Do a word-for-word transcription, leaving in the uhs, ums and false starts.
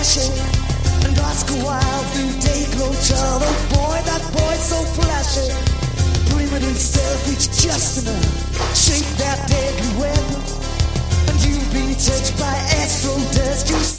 ashy. And Oscar Wilde through Dayglow Charlie. Oh boy, that boy's so flashy. Primitive stuff, it's just enough. Shape that deadly weapon. And you've been touched by astro dust. You